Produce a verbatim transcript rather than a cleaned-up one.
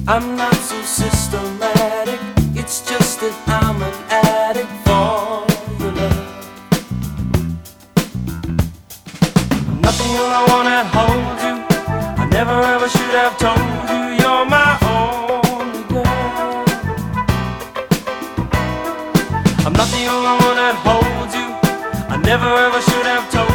I'm not so systematic, it's just that I'm an addict for your love. I'm not the only one that holds you, I never ever should have told you you're my only girl. I'm not the only one that holds you, I never ever should have told you